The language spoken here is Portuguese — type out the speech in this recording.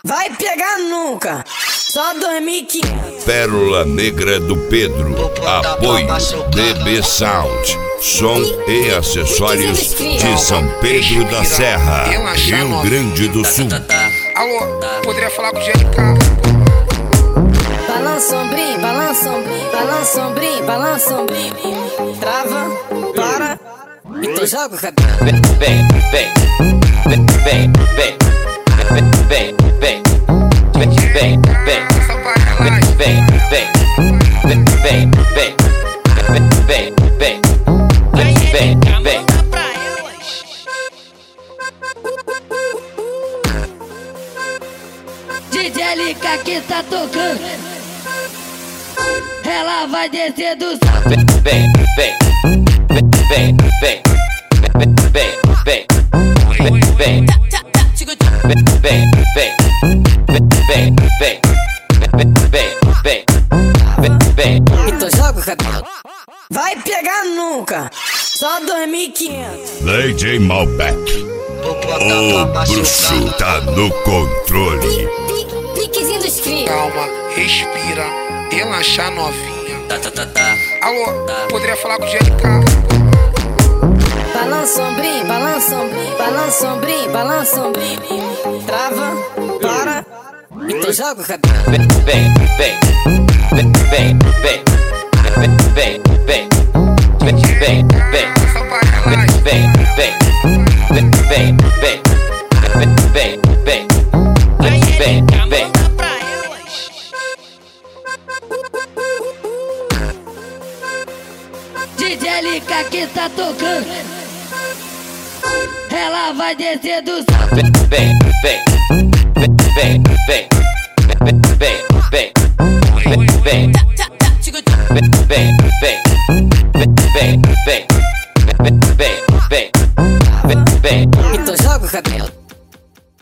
Vai pegar nunca, só 2.500. Pérola Negra do Pedro. Apoio DB Sound. Som e acessórios de São Pedro da Serra, Rio Grande do Sul. Alô, poderia falar com o GLK? Balança ombrinho, balança ombrinho, balança ombrinho, balança ombrinho. Trava, para, e tu joga o cabelo. Vem, vem, vem, vem, vem, vem, vem, vem, vem, vem, vem, vem, vem, vem, vem, vem, vem, vem, vem. DJ LK que tá tocando, ela vai descer do salto. Vem, vem, vem, vem, vem, vem, vem, vem, vem, vem, vem, vem, vem, vem, vem, vem. E tu joga o cabelo. Vai pegar nunca, só 2.500. Lady Malbec. O bruxo tá no controle. Piquezinho dos crios. Calma, respira, relaxa novinha. Alô, poderia falar com o GLK? Balança ombrinho, balança ombrinho, balança ombrinho, balança ombrinho. Trava, para, e tu joga o cabelo. Vem, vem, vem, vem, vem, vem, vem, vem, vem, vem, vem, vem, vem, vem, vem, vem, vem, vem, vem. DJ LK que tá tocando, ela vai descer do salto. Vem, vem, vem, vem, vem, vem, vem, vem, vem, vem, vem, vem, vem, vem, vem, vem, vem, vem, vem. E tu joga o cabelo.